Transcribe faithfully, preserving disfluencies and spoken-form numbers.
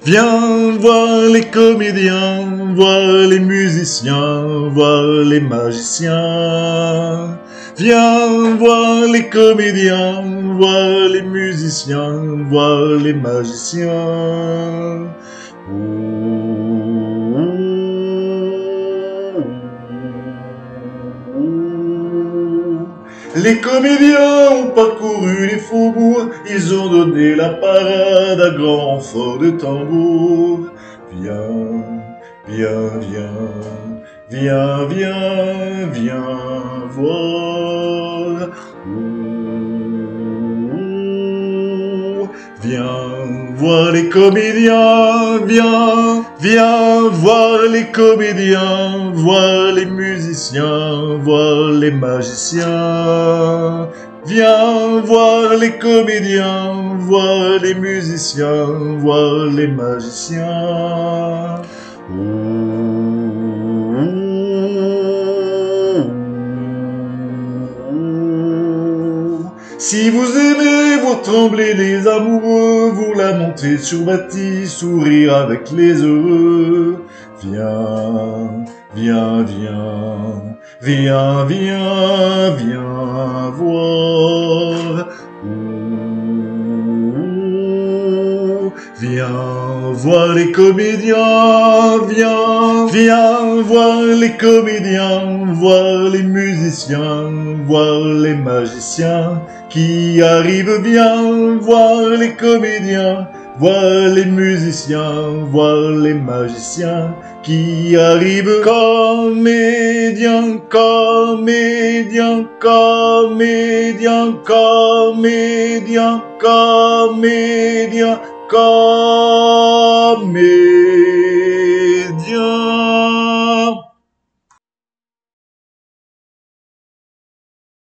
Viens voir les comédiens, voir les musiciens, voir les magiciens. Viens voir les comédiens, voir les musiciens, voir les magiciens. Les comédiens ont parcouru les faubourgs, ils ont donné la parade à grand renfort de tambour. Viens, viens, viens, viens, viens, viens voir. Viens voir les comédiens, viens, viens voir les comédiens, voir les musiciens, voir les magiciens. Viens voir les comédiens, voir les musiciens, voir les magiciens. Si vous aimez voir trembler les amoureux, vous lamenter sur bâti, sourire avec les heureux. Viens, viens, viens, viens, viens, viens voir. Viens voir les comédiens, viens, viens voir les comédiens, voir les musiciens, voir les magiciens qui arrivent, viens voir les comédiens, voir les musiciens, voir les magiciens qui arrivent. Comédien, comédien, comédien, comédien, comédien, comédien.